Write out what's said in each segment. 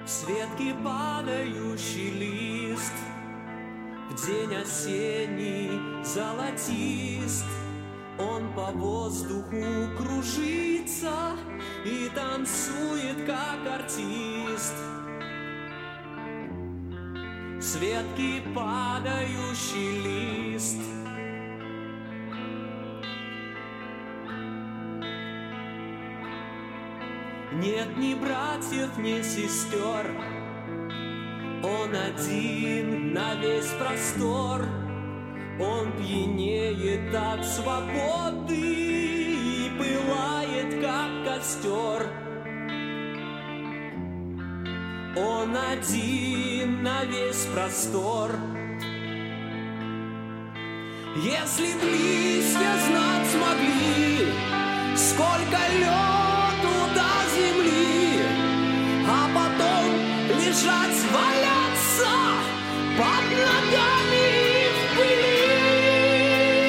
Ветки падающий лист, в день осенний золотист, он по воздуху кружится и танцует, как артист. С ветки падающий лист. Нет ни братьев, ни сестер, он один на весь простор. Он пьянеет от свободы и пылает, как костер. Он один на весь простор. Если б листья знать смогли, сколько лёту до земли, а потом лежать, валяться под ногами в пыли.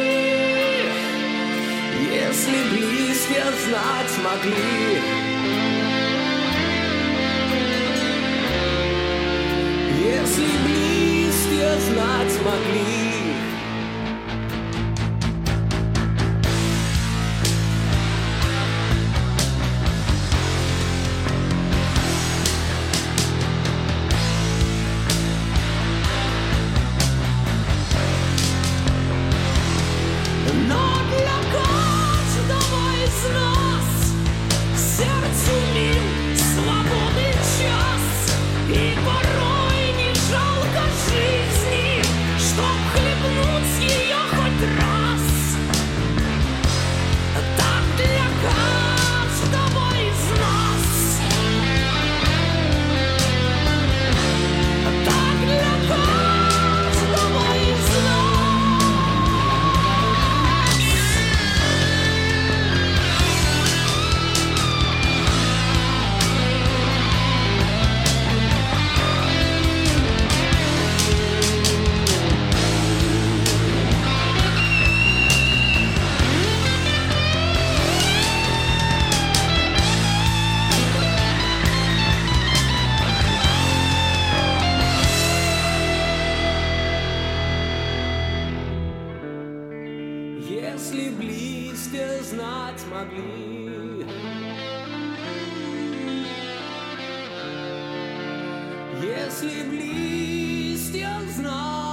Если б листья знать могли, если б листья знать могли. Если б листья знать могли, если б листья знать